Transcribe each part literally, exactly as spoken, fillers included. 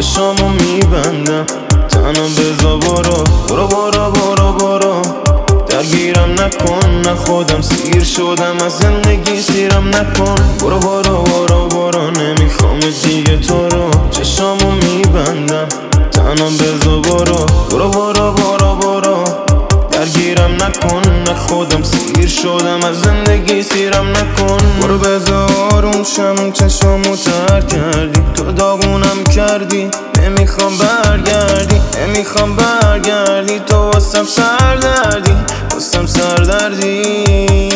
چشامو میبندم تنها بزا برو برو برو برو برو درگیرم نکن، نه خودم سیر شدم از زندگی سیرم نکن. برو برو برو برو نمیخوام دیگه تو رو، چشامو میبندم تنها بزا برو برو برو برو برو درگیرم نکن، نه خودم سیر شدم از زندگی سیرم نکن. برو بزا آروم شم، چشامو تر کردی، تو داغونم کردی، نمیخوام برگردی نمیخوام برگردی تو واسم سردردی واسم سردردی.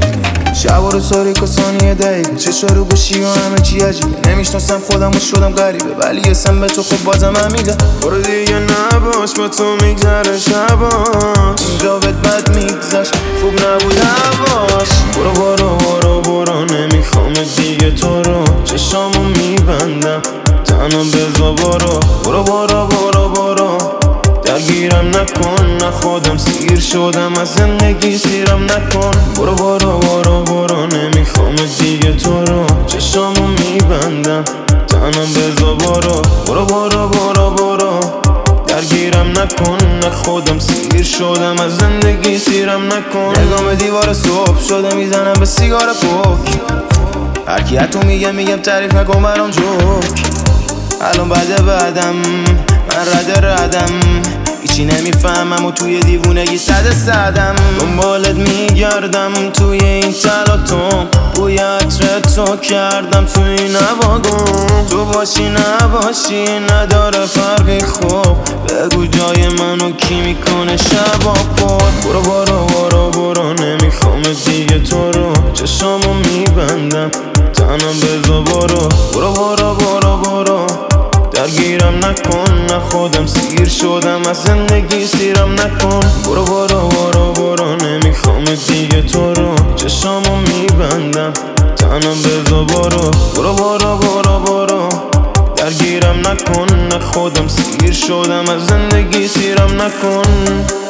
شب و روز تاریک و ثانیه دقیقه، چشا رو گوشی و همه چی عجیبه، نمیشناسم خودم و شدم غریبه، ولی اسم به تو خب بازم همیده. برو دیگه نباش با تو میگذره شباش، اینجا بهت بد میگذشت خوب نبود هواش. برو برو برو برو نمیخوام دیگه تو رو، چشامو میبندم تنها بزا برو برو برو برو برو درگیرم نکن، نه خودم سیر شدم از زندگی سیرم نکن. برو برو برو برو نمیخوام دیگه تو رو، چشامو میبندم تنها بزا برو برو برو برو برو درگیرم نکن، نه خودم سیر شدم از زندگی سیرم نکن. نگام به دیوار صبح شده میزنم به سیگار پوک، هرکی حتو میگه میگم تعریف نکن برام جوک. الان بعد بعدم من رد ردم، هیچی نمیفهمم و توی دیوونگی صد صدم. دنبالت میگردم توی این تلاطم، بوی عطر تو کردم توی این نواگم. تو باشی نباشی نداره فرقی، خوب بگو جای منو کی میکنه شبا پر. برو برو برو برو نمیخوام دیگه تو رو، چشامو میبندم تنها بزا برو برو برو برو برو درگیرم نکن، نه خودم سیر شدم از زندگی سیرم نکن. برو برو برو برو نمیخوام دیگه تو رو، چشامو میبندم تنها بزا برو برو برو برو برو درگیرم نکن، نه خودم سیر شدم از زندگی سیرم نکن.